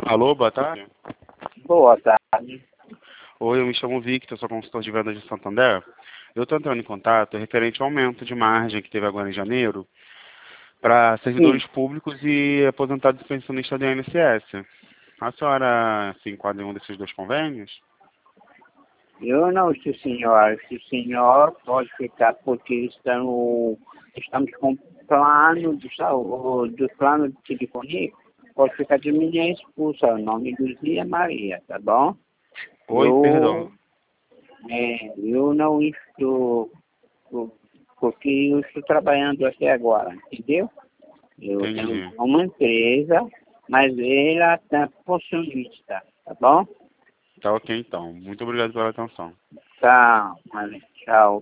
Alô, boa tarde. Boa tarde. Oi, eu me chamo Victor, sou consultor de vendas de Santander. Eu estou entrando em contato referente ao aumento de margem que teve agora em janeiro para Sim, servidores públicos e aposentados e pensionistas do INSS. A senhora se enquadra em um desses dois convênios? eu não, se o senhor pode ficar, porque estamos com plano de saúde, do plano de telefonia, pode ficar de minha esposa, o nome do Zia Maria, tá bom? Oi, perdão. Eu não estou, porque eu estou trabalhando até agora, entendeu? Eu tenho Entendi. uma empresa, mas ela está funcionista, tá bom? Tá ok, então. Muito obrigado pela atenção. Tá, tchau.